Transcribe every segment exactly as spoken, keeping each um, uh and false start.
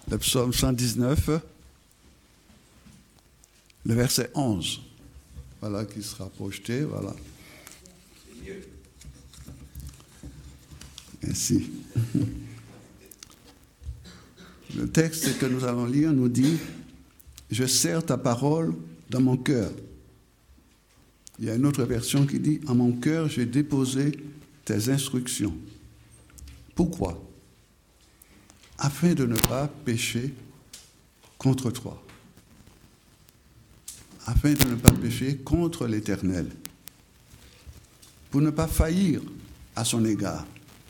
le psaume cent dix-neuf, le verset onze. Voilà qui sera projeté, voilà. Merci. Le texte que nous allons lire nous dit « Je serre ta parole dans mon cœur ». Il y a une autre version qui dit « En mon cœur, j'ai déposé tes instructions ». Pourquoi ? Afin de ne pas pécher contre toi. Afin de ne pas pécher contre l'Éternel. Pour ne pas faillir à son égard.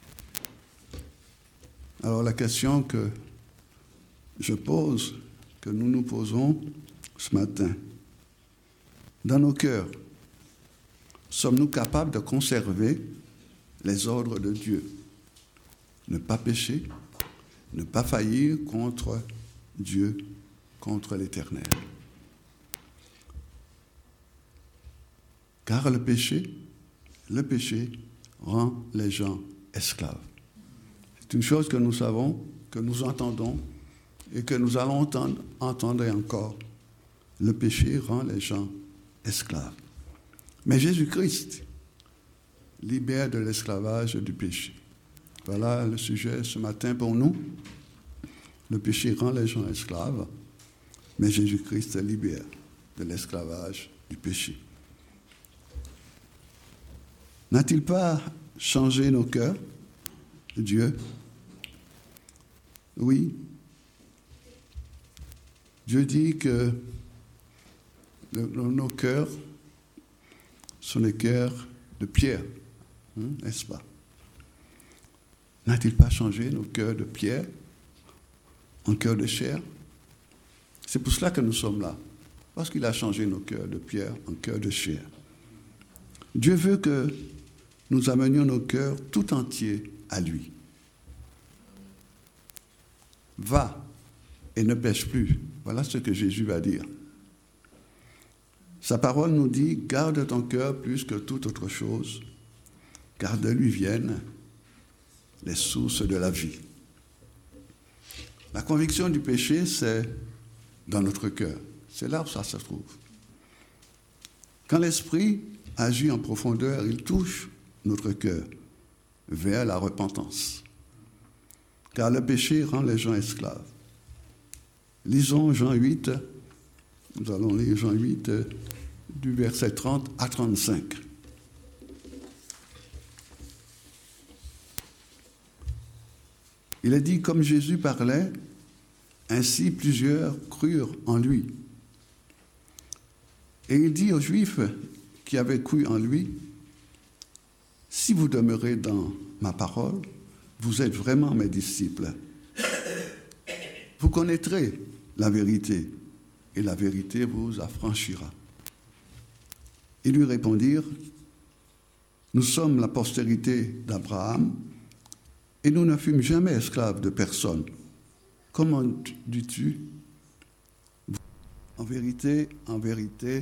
Alors la question que je pose, que nous nous posons ce matin, dans nos cœurs, sommes-nous capables de conserver les ordres de Dieu? Ne pas pécher, ne pas faillir contre Dieu, contre l'Éternel. Car le péché, le péché rend les gens esclaves. C'est une chose que nous savons, que nous entendons et que nous allons entendre, entendre encore. Le péché rend les gens esclaves. Mais Jésus-Christ libère de l'esclavage du péché. Voilà le sujet ce matin pour nous. Le péché rend les gens esclaves, mais Jésus-Christ libère de l'esclavage du péché. N'a-t-il pas changé nos cœurs, Dieu? Oui. Dieu dit que nos cœurs sont des cœurs de pierre, hein, n'est-ce pas? N'a-t-il pas changé nos cœurs de pierre en cœurs de chair? C'est pour cela que nous sommes là, parce qu'il a changé nos cœurs de pierre en cœurs de chair. Dieu veut que nous amenions nos cœurs tout entiers à lui. Va et ne pêche plus. Voilà ce que Jésus va dire. Sa parole nous dit, garde ton cœur plus que toute autre chose, car de lui viennent les sources de la vie. La conviction du péché, c'est dans notre cœur. C'est là où ça se trouve. Quand l'Esprit agit en profondeur, il touche notre cœur vers la repentance. Car le péché rend les gens esclaves. Lisons Jean huit, nous allons lire Jean huit, du verset trente à trente-cinq. Il est dit, comme Jésus parlait, ainsi plusieurs crurent en lui. Et il dit aux Juifs qui avaient cru en lui, si vous demeurez dans ma parole, vous êtes vraiment mes disciples. Vous connaîtrez la vérité, et la vérité vous affranchira. Ils lui répondirent, nous sommes la postérité d'Abraham, et nous ne fûmes jamais esclaves de personne. Comment dis-tu? En vérité, en vérité,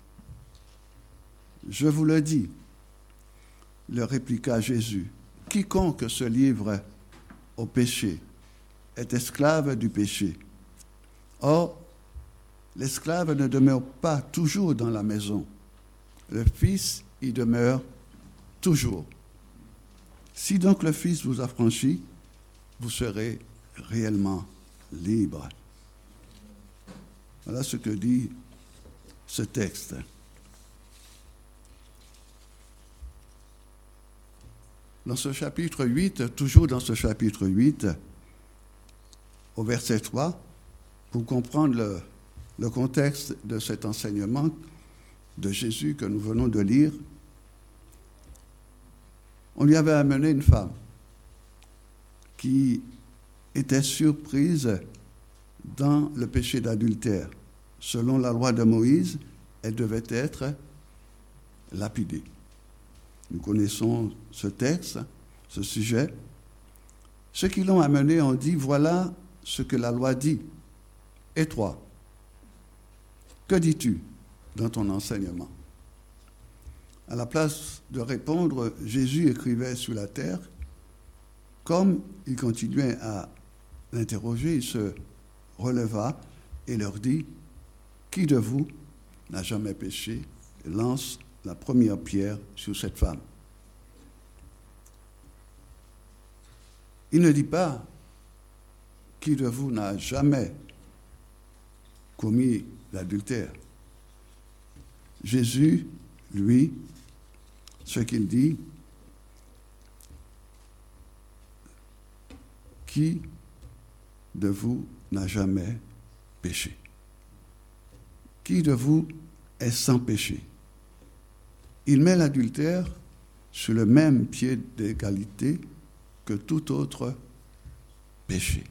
je vous le dis, leur répliqua Jésus, quiconque se livre au péché est esclave du péché. Or, l'esclave ne demeure pas toujours dans la maison. Le Fils y demeure toujours. Si donc le Fils vous affranchit, vous serez réellement libre. Voilà ce que dit ce texte. Dans ce chapitre huit, toujours dans ce chapitre huit, au verset trois, pour comprendre le, le contexte de cet enseignement de Jésus que nous venons de lire, on lui avait amené une femme qui était surprise dans le péché d'adultère. Selon la loi de Moïse, elle devait être lapidée. Nous connaissons ce texte, ce sujet. Ceux qui l'ont amené ont dit, voilà ce que la loi dit. Et toi, que dis-tu dans ton enseignement? À la place de répondre, Jésus écrivait sur la terre. Comme il continuait à l'interroger, il se releva et leur dit, « Qui de vous n'a jamais péché et lance la première pierre sur cette femme ?» Il ne dit pas, « Qui de vous n'a jamais commis l'adultère ?» Jésus, lui, ce qu'il dit, « Qui de vous n'a jamais péché? Qui de vous est sans péché ?» Il met l'adultère sur le même pied d'égalité que tout autre péché.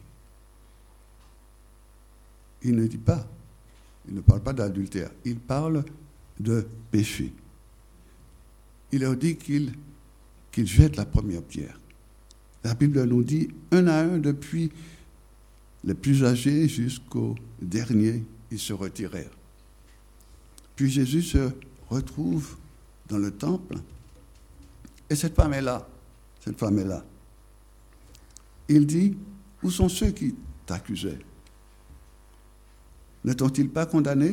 Il ne dit pas, il ne parle pas d'adultère, il parle de péché. Il leur dit qu'il qu'il jette la première pierre. La Bible nous dit, un à un, depuis les plus âgés jusqu'au dernier, ils se retirèrent. Puis Jésus se retrouve dans le temple, et cette femme est là, cette femme est là. Il dit, où sont ceux qui t'accusaient? Ne t'ont-ils pas condamné?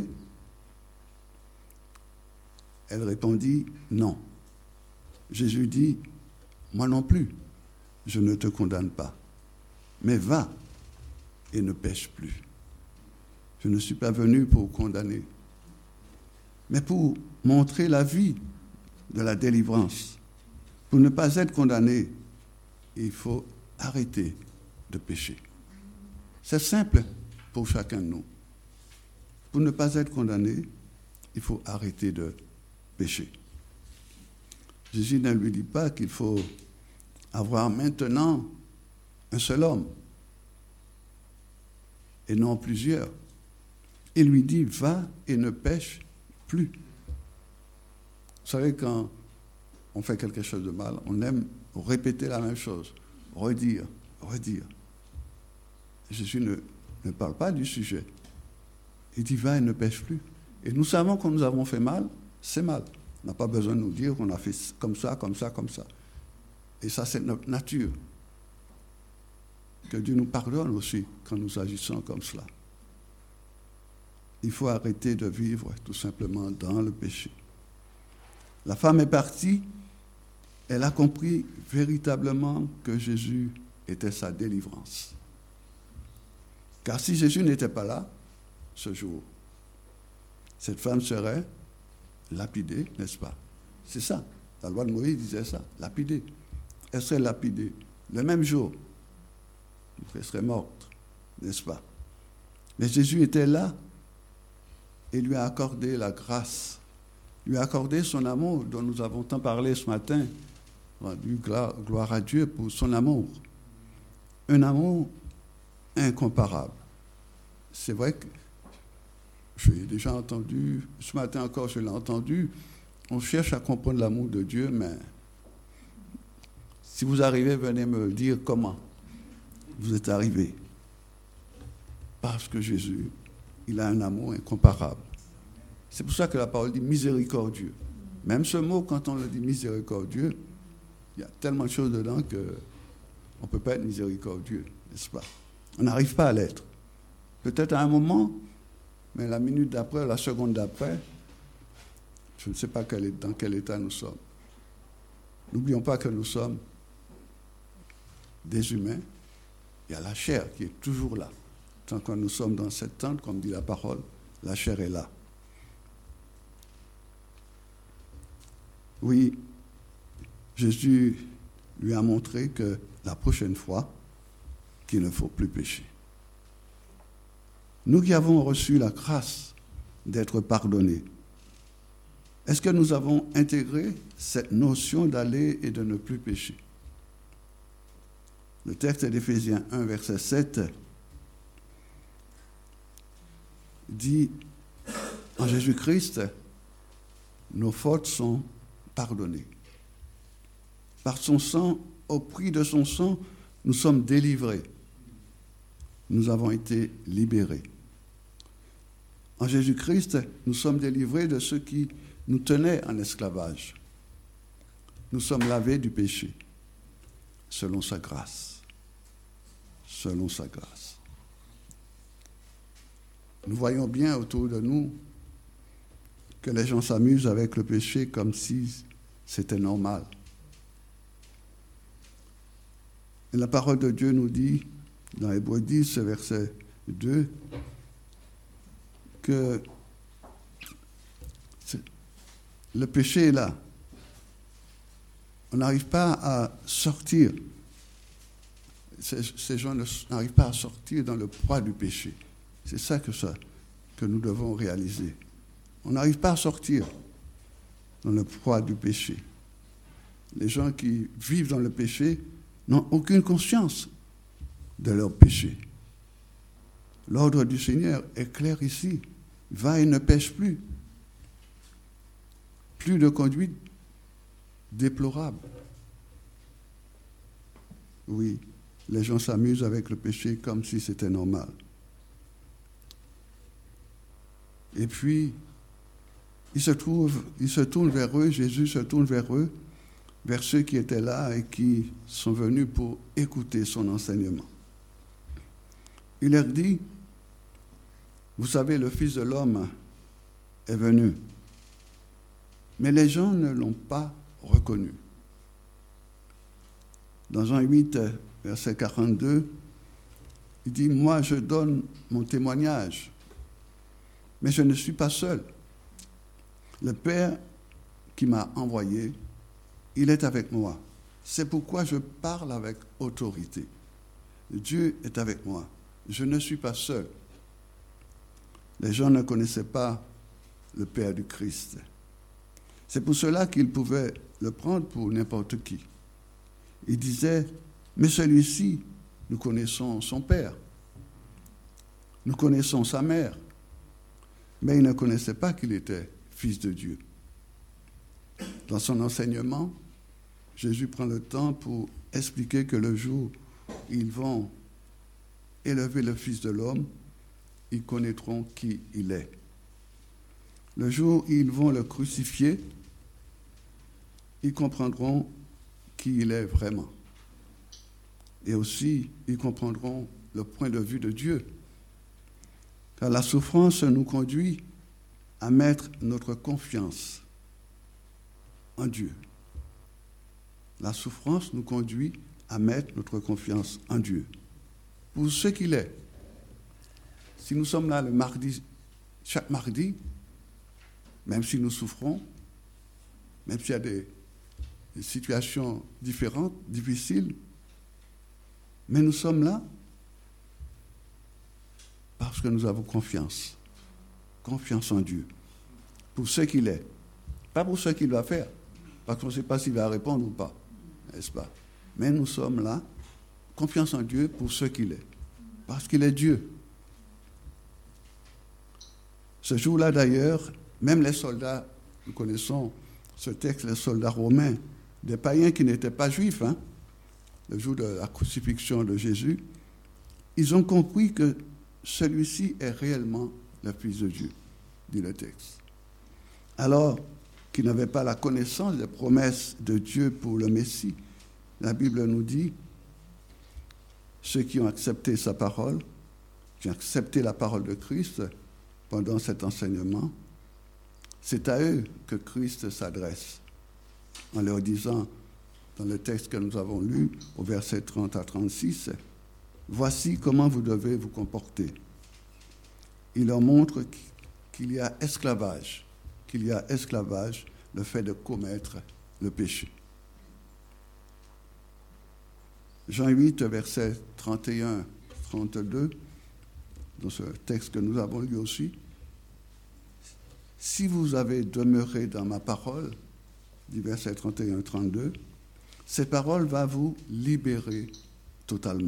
Elle répondit, non. Jésus dit, moi non plus, je ne te condamne pas, mais va et ne pêche plus. Je ne suis pas venu pour condamner, mais pour montrer la vie de la délivrance. Pour ne pas être condamné, il faut arrêter de pécher. C'est simple pour chacun de nous. Pour ne pas être condamné, il faut arrêter de pécher. Jésus ne lui dit pas qu'il faut avoir maintenant un seul homme et non plusieurs. Il lui dit, va et ne pêche plus. Vous savez, quand on fait quelque chose de mal, on aime répéter la même chose, redire, redire. Jésus ne, ne parle pas du sujet. Il dit, va et ne pêche plus. Et nous savons que nous avons fait mal, c'est mal. On n'a pas besoin de nous dire qu'on a fait comme ça, comme ça, comme ça. Et ça, c'est notre nature. Que Dieu nous pardonne aussi quand nous agissons comme cela. Il faut arrêter de vivre tout simplement dans le péché. La femme est partie, elle a compris véritablement que Jésus était sa délivrance. Car si Jésus n'était pas là, ce jour, cette femme serait lapidée, n'est-ce pas? C'est ça. La loi de Moïse disait ça, lapidée. Elle serait lapidée. Le même jour, elle serait morte, n'est-ce pas? Mais Jésus était là et lui a accordé la grâce, lui a accordé son amour dont nous avons tant parlé ce matin, rendu gloire à Dieu pour son amour. Un amour incomparable. C'est vrai que j'ai déjà entendu, ce matin encore je l'ai entendu, on cherche à comprendre l'amour de Dieu, mais si vous arrivez, venez me dire comment vous êtes arrivé. Parce que Jésus, il a un amour incomparable. C'est pour ça que la parole dit miséricordieux. Même ce mot, quand on le dit miséricordieux, il y a tellement de choses dedans qu'on ne peut pas être miséricordieux, n'est-ce pas? On n'arrive pas à l'être. Peut-être à un moment, mais la minute d'après, la seconde d'après, je ne sais pas quel, dans quel état nous sommes. N'oublions pas que nous sommes des humains. Il y a la chair qui est toujours là. Tant que nous sommes dans cette tente, comme dit la parole, la chair est là. Oui, Jésus lui a montré que la prochaine fois, qu'il ne faut plus pécher. Nous qui avons reçu la grâce d'être pardonnés, est-ce que nous avons intégré cette notion d'aller et de ne plus pécher? Le texte d'Éphésiens un, verset sept, dit, en Jésus-Christ, nos fautes sont pardonnées. Par son sang, au prix de son sang, nous sommes délivrés. Nous avons été libérés. En Jésus-Christ, nous sommes délivrés de ceux qui nous tenaient en esclavage. Nous sommes lavés du péché, selon sa grâce. Selon sa grâce. Nous voyons bien autour de nous que les gens s'amusent avec le péché comme si c'était normal. Et la parole de Dieu nous dit, dans Hébreux dix, verset deux, que le péché est là. On n'arrive pas à sortir. Ces, ces gens n'arrivent pas à sortir dans le poids du péché. C'est ça que, ça que nous devons réaliser. On n'arrive pas à sortir dans le poids du péché. Les gens qui vivent dans le péché n'ont aucune conscience de leur péché. L'ordre du Seigneur est clair ici. Va et ne pêche plus. Plus de conduite déplorable. Oui, les gens s'amusent avec le péché comme si c'était normal. Et puis, ils se trouvent, ils se tournent vers eux, Jésus se tourne vers eux, vers ceux qui étaient là et qui sont venus pour écouter son enseignement. Il leur dit, vous savez, le Fils de l'homme est venu, mais les gens ne l'ont pas reconnu. Dans Jean huit, verset quarante-deux, il dit, moi je donne mon témoignage, mais je ne suis pas seul. Le Père qui m'a envoyé, il est avec moi. C'est pourquoi je parle avec autorité. Dieu est avec moi. Je ne suis pas seul. Les gens ne connaissaient pas le Père du Christ. C'est pour cela qu'ils pouvaient le prendre pour n'importe qui. Ils disaient, mais celui-ci, nous connaissons son Père. Nous connaissons sa mère. Mais ils ne connaissaient pas qu'il était Fils de Dieu. Dans son enseignement, Jésus prend le temps pour expliquer que le jour où ils vont élever le Fils de l'homme, ils connaîtront qui il est. Le jour où ils vont le crucifier, ils comprendront qui il est vraiment. Et aussi, ils comprendront le point de vue de Dieu. Car la souffrance nous conduit à mettre notre confiance en Dieu. La souffrance nous conduit à mettre notre confiance en Dieu. Pour ce qu'il est. Si nous sommes là le mardi, chaque mardi, même si nous souffrons, même s'il y a des, des situations différentes, difficiles, mais nous sommes là parce que nous avons confiance. Confiance en Dieu. Pour ce qu'il est. Pas pour ce qu'il va faire. Parce qu'on ne sait pas s'il va répondre ou pas. N'est-ce pas? Mais nous sommes là, confiance en Dieu pour ce qu'il est. Parce qu'il est Dieu. Ce jour-là, d'ailleurs, même les soldats, nous connaissons ce texte, les soldats romains, des païens qui n'étaient pas juifs, hein, le jour de la crucifixion de Jésus, ils ont compris que celui-ci est réellement le Fils de Dieu, dit le texte. Alors qu'ils n'avaient pas la connaissance des promesses de Dieu pour le Messie, la Bible nous dit, ceux qui ont accepté sa parole, qui ont accepté la parole de Christ pendant cet enseignement, c'est à eux que Christ s'adresse, en leur disant, dans le texte que nous avons lu, au verset trente à trente-six, « Voici comment vous devez vous comporter. » Il leur montre qu'il y a esclavage, qu'il y a esclavage, le fait de commettre le péché. Jean huit, verset trente et un à trente-deux, dans ce texte que nous avons lu aussi, « Si vous avez demeuré dans ma parole, dit verset trente et un à trente-deux, cette parole va vous libérer totalement. »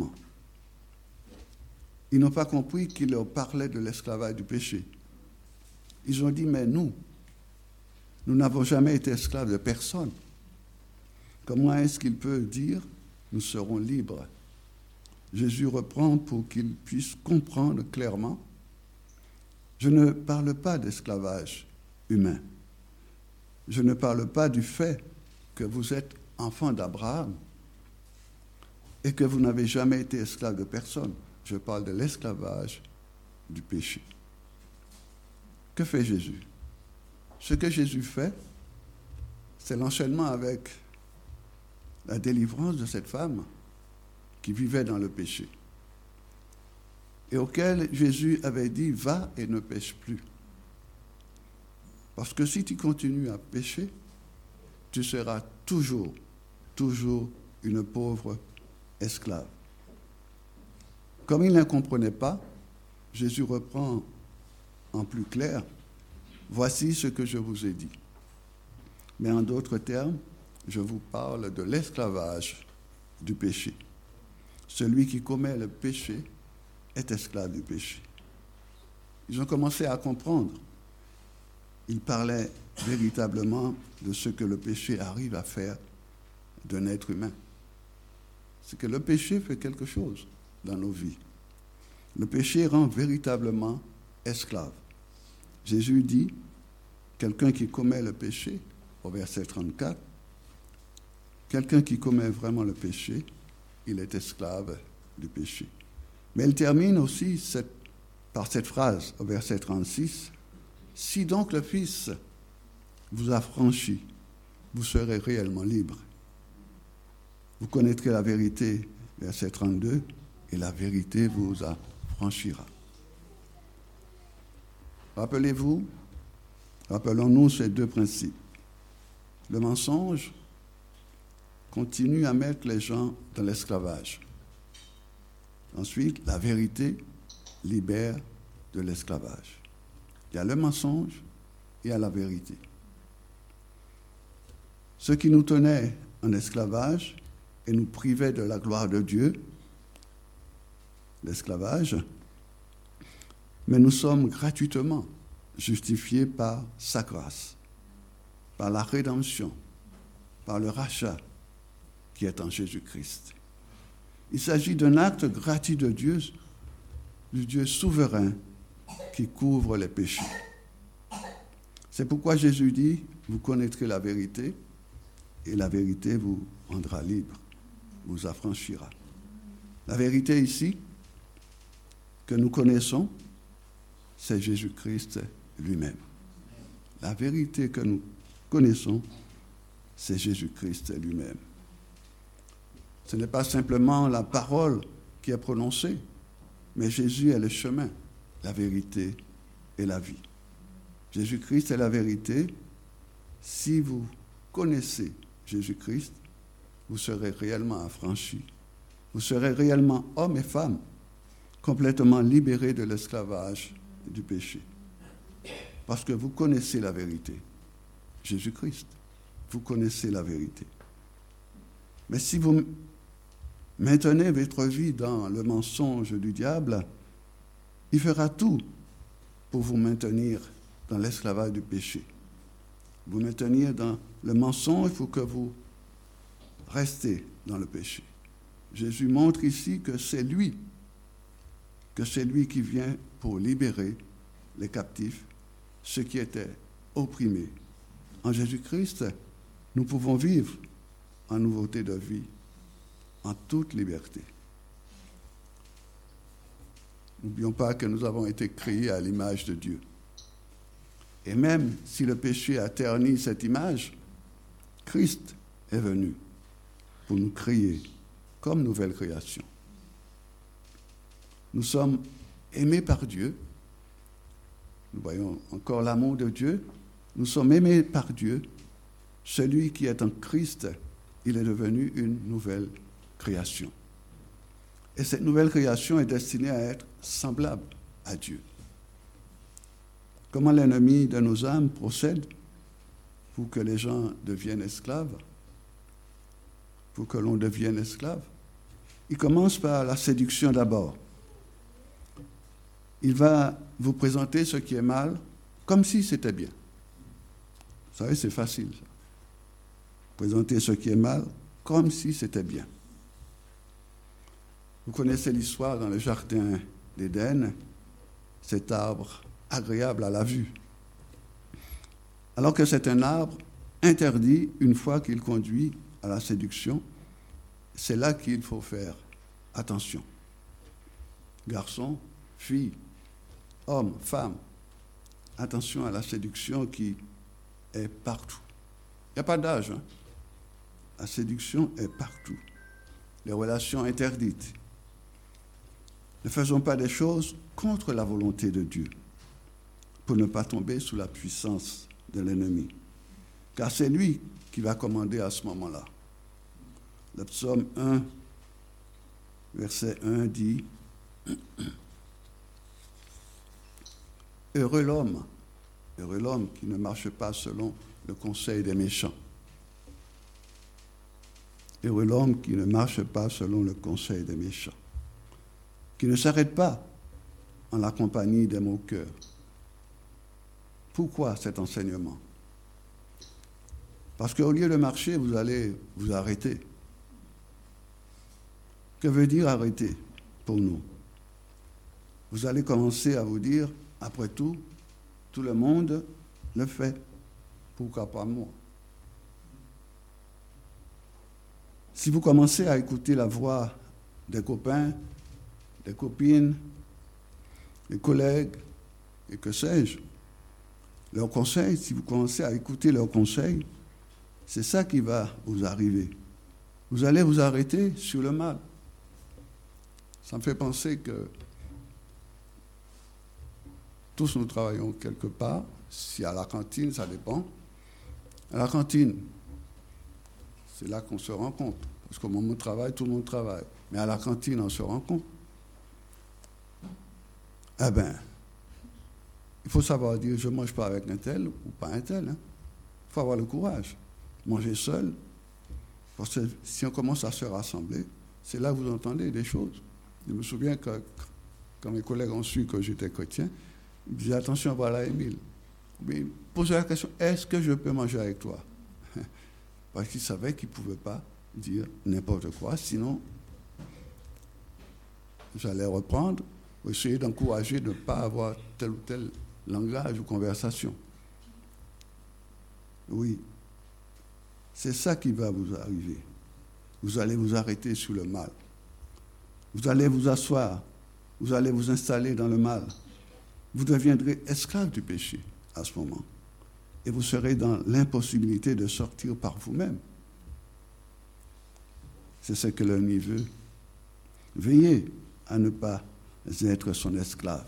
Ils n'ont pas compris qu'il leur parlait de l'esclavage du péché. Ils ont dit, mais nous, nous n'avons jamais été esclaves de personne. Comment est-ce qu'il peut dire, nous serons libres? Jésus reprend pour qu'ils puissent comprendre clairement. Je ne parle pas d'esclavage humain. Je ne parle pas du fait que vous êtes enfant d'Abraham et que vous n'avez jamais été esclave de personne. Je parle de l'esclavage du péché. que fait Jésus? Ce que Jésus fait, c'est l'enchaînement avec la délivrance de cette femme qui vivait dans le péché et auquel Jésus avait dit « Va et ne pêche plus ». Parce que si tu continues à pécher, tu seras toujours, toujours une pauvre esclave. Comme il ne comprenait pas, Jésus reprend en plus clair « Voici ce que je vous ai dit ». Mais en d'autres termes, je vous parle de l'esclavage du péché. Celui qui commet le péché est esclave du péché. Ils ont commencé à comprendre. Ils parlaient véritablement de ce que le péché arrive à faire d'un être humain. C'est que le péché fait quelque chose dans nos vies. Le péché rend véritablement esclave. Jésus dit, quelqu'un qui commet le péché, au verset trente-quatre, quelqu'un qui commet vraiment le péché, il est esclave du péché. Mais il termine aussi cette, par cette phrase au verset trente-six, « Si donc le Fils vous a franchi, vous serez réellement libre. Vous connaîtrez la vérité, verset trente-deux, et la vérité vous affranchira. » Rappelez-vous, rappelons-nous ces deux principes. Le mensonge continue à mettre les gens dans l'esclavage. Ensuite, la vérité libère de l'esclavage. Il y a le mensonge et il y a la vérité. Ce qui nous tenait en esclavage et nous privait de la gloire de Dieu, l'esclavage, mais nous sommes gratuitement justifiés par sa grâce, par la rédemption, par le rachat qui est en Jésus-Christ. Il s'agit d'un acte gratuit de Dieu, du Dieu souverain qui couvre les péchés. C'est pourquoi Jésus dit, vous connaîtrez la vérité et la vérité vous rendra libre, vous affranchira. La vérité ici, que nous connaissons, c'est Jésus-Christ lui-même. La vérité que nous connaissons, c'est Jésus-Christ lui-même. Ce n'est pas simplement la parole qui est prononcée, mais Jésus est le chemin, la vérité et la vie. Jésus-Christ est la vérité. Si vous connaissez Jésus-Christ, vous serez réellement affranchis. Vous serez réellement hommes et femmes, complètement libérés de l'esclavage et du péché. Parce que vous connaissez la vérité. Jésus-Christ, vous connaissez la vérité. Mais si vous maintenez votre vie dans le mensonge du diable, il fera tout pour vous maintenir dans l'esclavage du péché. Vous maintenir dans le mensonge pour que vous restez dans le péché. Jésus montre ici que c'est lui, que c'est lui qui vient pour libérer les captifs, ceux qui étaient opprimés. En Jésus-Christ, nous pouvons vivre en nouveauté de vie, en toute liberté. N'oublions pas que nous avons été créés à l'image de Dieu. Et même si le péché a terni cette image, Christ est venu pour nous créer comme nouvelle création. Nous sommes aimés par Dieu. Nous voyons encore l'amour de Dieu. Nous sommes aimés par Dieu. Celui qui est en Christ, il est devenu une nouvelle création. Et cette nouvelle création est destinée à être semblable à Dieu. Comment l'ennemi de nos âmes procède pour que les gens deviennent esclaves, pour que l'on devienne esclave? Il commence par la séduction d'abord. Il va vous présenter ce qui est mal comme si c'était bien. Vous savez, c'est facile, ça. Présenter ce qui est mal comme si c'était bien. Vous connaissez l'histoire dans le jardin d'Éden, cet arbre agréable à la vue. Alors que c'est un arbre interdit une fois qu'il conduit à la séduction, c'est là qu'il faut faire attention. Garçons, filles, hommes, femmes, attention à la séduction qui est partout. Il n'y a pas d'âge. Hein? La séduction est partout. Les relations interdites. Ne faisons pas des choses contre la volonté de Dieu pour ne pas tomber sous la puissance de l'ennemi. Car c'est lui qui va commander à ce moment-là. Le psaume un, verset un dit « Heureux l'homme, heureux l'homme qui ne marche pas selon le conseil des méchants. Heureux l'homme qui ne marche pas selon le conseil des méchants, qui ne s'arrête pas en la compagnie des moqueurs. » Pourquoi cet enseignement? Parce qu'au lieu de marcher, vous allez vous arrêter. Que veut dire arrêter pour nous? Vous allez commencer à vous dire, après tout, tout le monde le fait. Pourquoi pas moi? Si vous commencez à écouter la voix des copains, des copines, des collègues, et que sais-je, leurs conseils, si vous commencez à écouter leurs conseils, c'est ça qui va vous arriver. Vous allez vous arrêter sur le mal. Ça me fait penser que tous nous travaillons quelque part. Si à la cantine, ça dépend. À la cantine, c'est là qu'on se rend compte. Parce qu'au moment du travail, tout le monde travaille. Mais à la cantine, on se rend compte. Eh bien, il faut savoir dire, je ne mange pas avec un tel ou pas un tel. Hein. Il faut avoir le courage. Manger seul, parce que si on commence à se rassembler, c'est là que vous entendez des choses. Je me souviens que quand mes collègues ont su que j'étais chrétien, ils me disaient, attention, voilà Émile. Mais ils posaient la question, est-ce que je peux manger avec toi? Parce qu'ils savaient qu'ils ne pouvaient pas dire n'importe quoi, sinon j'allais reprendre, ou essayer d'encourager de ne pas avoir tel ou tel langage ou conversation. Oui. C'est ça qui va vous arriver. Vous allez vous arrêter sur le mal. Vous allez vous asseoir. Vous allez vous installer dans le mal. Vous deviendrez esclave du péché à ce moment. Et vous serez dans l'impossibilité de sortir par vous-même. C'est ce que l'ennemi veut. Veillez à ne pas être son esclave.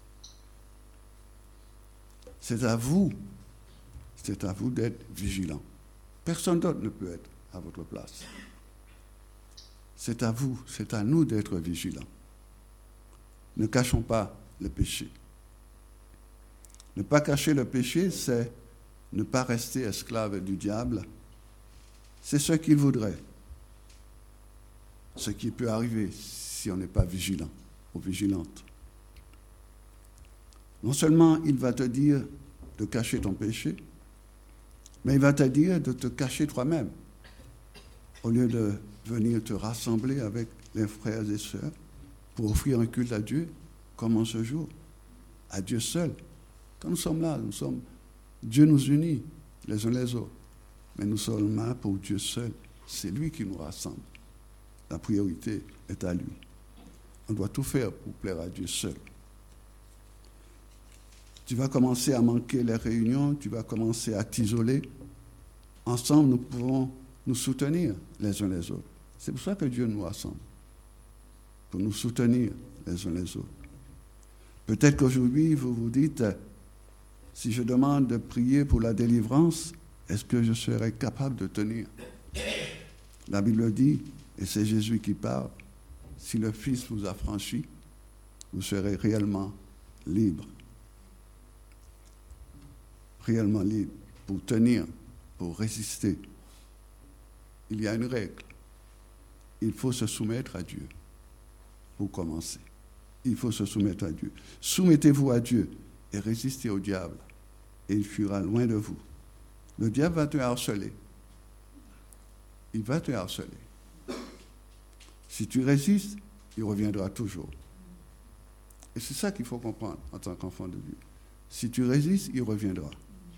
C'est à vous, c'est à vous d'être vigilant. Personne d'autre ne peut être à votre place. C'est à vous, c'est à nous d'être vigilants. Ne cachons pas le péché. Ne pas cacher le péché, c'est ne pas rester esclave du diable. C'est ce qu'il voudrait. Ce qui peut arriver si on n'est pas vigilant ou vigilante. Non seulement il va te dire de cacher ton péché, mais il va te dire de te cacher toi-même, au lieu de venir te rassembler avec les frères et sœurs pour offrir un culte à Dieu, comme en ce jour, à Dieu seul. Quand nous sommes là, nous sommes, Dieu nous unit les uns les autres, mais nous sommes là pour Dieu seul. C'est lui qui nous rassemble. La priorité est à lui. On doit tout faire pour plaire à Dieu seul. Tu vas commencer à manquer les réunions, tu vas commencer à t'isoler. Ensemble, nous pouvons nous soutenir les uns les autres. C'est pour ça que Dieu nous rassemble, pour nous soutenir les uns les autres. Peut-être qu'aujourd'hui, vous vous dites, si je demande de prier pour la délivrance, est-ce que je serai capable de tenir? La Bible dit, et c'est Jésus qui parle, si le Fils vous a franchi, vous serez réellement libre. Réellement libre pour tenir, pour résister. Il y a une règle. Il faut se soumettre à Dieu pour commencer. Il faut se soumettre à Dieu. Soumettez-vous à Dieu et résistez au diable et il fuira loin de vous. Le diable va te harceler. Il va te harceler. Si tu résistes, il reviendra toujours. Et c'est ça qu'il faut comprendre en tant qu'enfant de Dieu. Si tu résistes, il reviendra.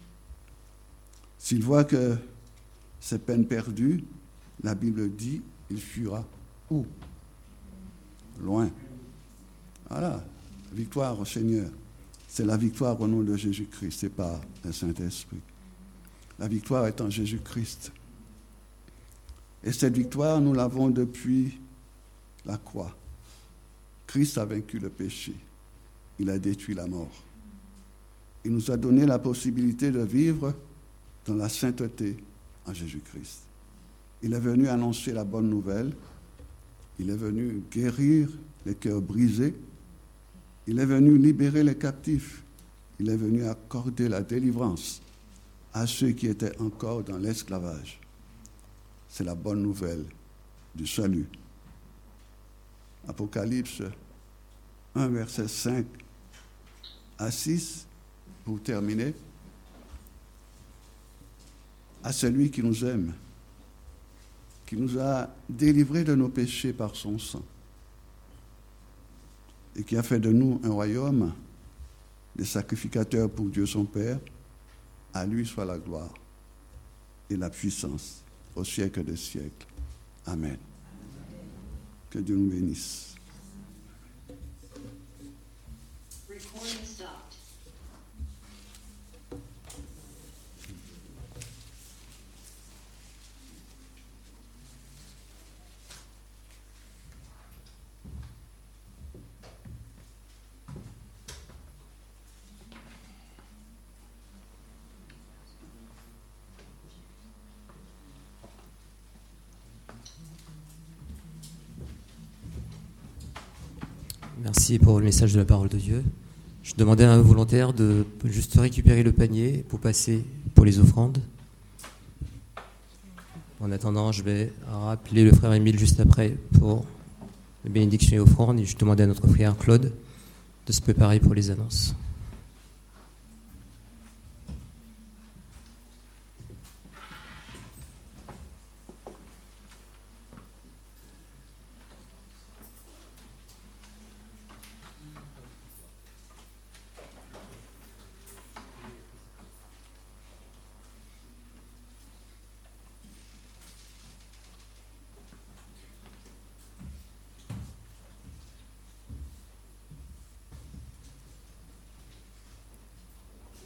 S'il voit que c'est peine perdue, la Bible dit, il fuira où? Loin. Voilà, victoire au Seigneur. c'est la victoire au nom de Jésus-Christ, c'est pas le Saint-Esprit. La victoire est en Jésus-Christ. Et cette victoire, nous l'avons depuis la croix. Christ a vaincu le péché. Il a détruit la mort. Il nous a donné la possibilité de vivre dans la sainteté en Jésus-Christ. Il est venu annoncer la bonne nouvelle. Il est venu guérir les cœurs brisés. Il est venu libérer les captifs. Il est venu accorder la délivrance à ceux qui étaient encore dans l'esclavage. C'est la bonne nouvelle du salut. Apocalypse un, verset cinq à six, pour terminer. À celui qui nous aime, qui nous a délivrés de nos péchés par son sang, et qui a fait de nous un royaume des sacrificateurs pour Dieu son Père, à lui soit la gloire et la puissance au siècle des siècles. Amen. Que Dieu nous bénisse. Recording stopped. Merci pour le message de la parole de Dieu. Je demandais à un volontaire de juste récupérer le panier pour passer pour les offrandes. En attendant, je vais rappeler le frère Émile juste après pour la bénédiction et offrande. Et je demandais à notre frère Claude de se préparer pour les annonces.